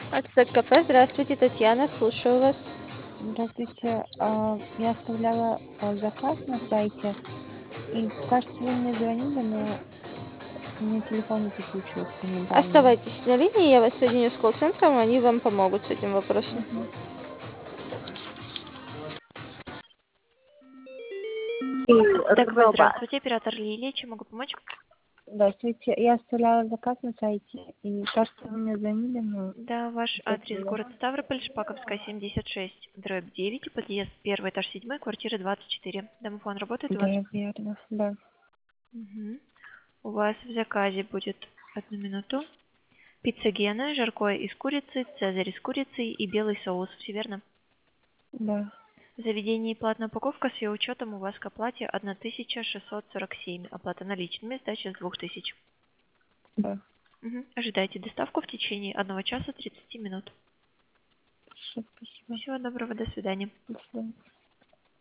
Ацтек кафе, здравствуйте, Татьяна, слушаю вас. Здравствуйте. Я оставляла заказ на сайте, и, кажется, вы мне звонили, но у меня телефон не подключился по моим данным. Оставайтесь на линии, я вас соединю с колл-центром, они вам помогут с этим вопросом. Мгм. Так, вы Робот. здравствуйте, оператор Лилия, чем могу помочь? Здравствуйте. Я оставляла заказ на сайте, и, кажется, вы мне звонили, но Да, ваш сейчас адрес было. город Ставрополь, Шпаковская, 76, дробь 9, подъезд 1, этаж 7, квартира 24. Домофон работает у вас? Да, верно. Да. Мгм. У вас в заказе будет, одну минуту, пицца Гена, жаркое из курицы, цезарь из курицы и белый соус, все верно? Да. В заведении платная упаковка с ее учетом у вас к оплате 1647. Оплата наличными, сдача с 2000. Да. Мгм. Ожидайте доставку в течение 1 часа 30 минут. Хорошо, спасибо. Всего доброго, до свидания. До свидания.